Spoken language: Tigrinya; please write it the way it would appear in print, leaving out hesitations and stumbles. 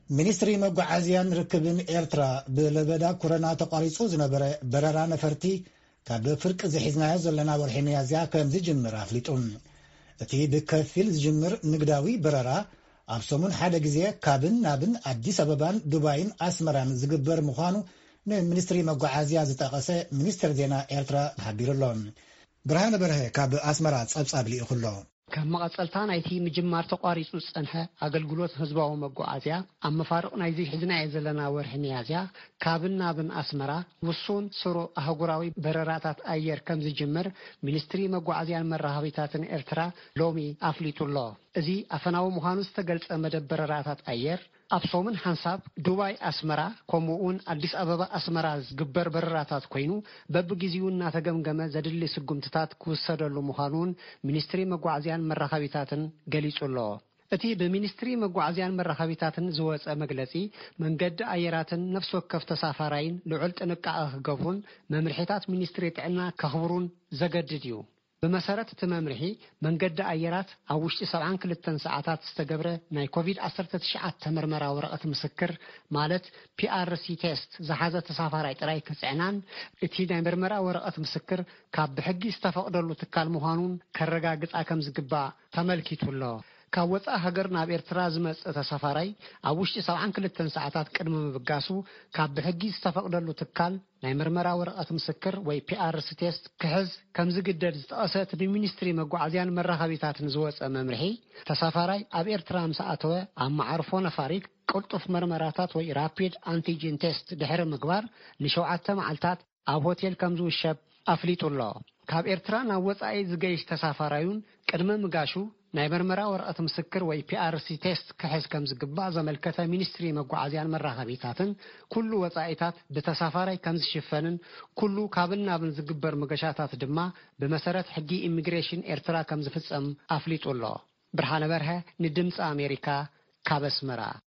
ሚኒስትሪ መጓዓዝያን ርክብን ኤርትራ ብለበዳ ኮሮና ተቋሪጹ ዝነበረ በረራ ነፈርቲ ካብ ፍርቅ ዝሒዝናዮ ዘለና ወርሒ ሚያዝያ ከም ዝጅምር አፍሊጡ እቲ ብከፊል ዝጅምር ንግዳዊ በረራ ኣብ ሰሙን ሓደ ግዜ ካብን ናብን አዲስ አበባን ዱባይን አስመራን ዝግበር ምዃኑ ሚኒስትሪ መጓዓዝያ ዝጠቀሰ ሚኒስትር ዜና ኤርትራ ሓቢሩሎ ብርሃነ በርሀ ካብ አስመራ ጸብጻብ ሊኢኹሎ ከም መቀጸልታ ናይቲ ምጅማር ተቋሪጹ ጸንሐ አገልግሎት ህዝባዊ መጓዓዝያ ኣብ መፋርቕ ናይዚ ሕዝናየ ዘለና ወርሒ ሚያዝያ ካብን ናብን አስመራ ውሱን ስሩ አህጉራዊ በረራታት አየር ከም ዝጅምር ሚኒስትሪ መጓዓዝያን መራሃቢታትን ኤርትራ ሎሚ አፍሊጡሎ እዚ አፈናዊ ምዃኑ ዝተገልጸ መደብ በረራታት አየር ኣብ ሶምን ሓንሳብ ዱባይ አስመራ ከምኡውን አዲስ አበባ አስመራ ዝግበር በረራታት ኮይኑ በብግዚኡ እናተገምገመ ዘድሊ ስጉምትታት ክውሰደሉ ምዃኑን ሚኒስትሪ መጓዓዝያን መራሃቢታትን ገሊጹሎ እቲ በሚኒስትሪ መጓዓዝያን መራሃቢታትን ዝወፀ መግለጺ መንገዲ አየራትን ነፍስ ወከፍ ተሳፋራይን ልዑል ጥንቃቐ ክገብሩን መምርሒታት ሚኒስትሪ ጥዕና ከኽብሩን ዘገድድ እዩ በመሰረት ተመምርሒ መንገዲ አየራት ኣብ ውሽጢ 72 ሰዓታት ዝተገብረ ናይ ኮቪድ-19 ተመርመራ ወረቐት ምስክር ማለት PRC ቴስት ዝሓዘ ተሳፋራይ ጥራይ ክጽዕናን እቲ ናይ ምርመራ ወረቐት ምስክር ካብ ብሕጊ ዝተፈቕደሉ ትካል ምዃኑን ከረጋግጻ ከም ዝግባእ ተመልኪቱሎ ካብ ወፃኢ ሃገር ናብ ኤርትራ ዝመጽእ ተሳፋራይ ኣብ ውሽጢ 72 ሰዓታት ቅድሚ ምብጋሱ ካብ ብሕጊ ዝተፈቕደሉ ትካል ናይ ምርመራ ወረቐት ምስክር ወይ PRC ቴስት ክሕዝ ከም ዝግደድ ዝጠቐሰት ብሚኒስትሪ መጓዓዝያን መራኸቢታትን ዝወፀ መምርሒ ተሳፋራይ ኣብ ኤርትራ ምሳኣተወ ኣብ ማዕርፎ ነፋሪት ቅልጡፍ መርመራታት ወይ ራፒድ አንቲጂን ቴስት ድሕሪ ምግባር ን7 መዓልታት ኣብ ሆቴል ከም ዝውሸብ አፍሊጡሎ ካብ ኤርትራ ናብ ወፃኢ ዝገይሽ ተሳፋራዩን ቅድመ ምጋሹ ናይ ምርመራ ወረቐት ምስክር ወይ PRC ቴስት ክሕዝ ከም ዝግባእ ዘመልከተ ሚኒስትሪ መጓዓዝያን መራኸቢታትን ኩሉ ወፃኢታት ብተሳፋራይ ከም ዝሽፈንን ኩሉ ካብን ናብን ዝግበር መገሻታት ድማ ብመሰረት ሕጊ ኢሚግሬሽን ኤርትራ ከም ዝፍጸም አፍሊጡሎ ብርሃነ በርሀ ንድምፂ አሜሪካ ካብ አስመራ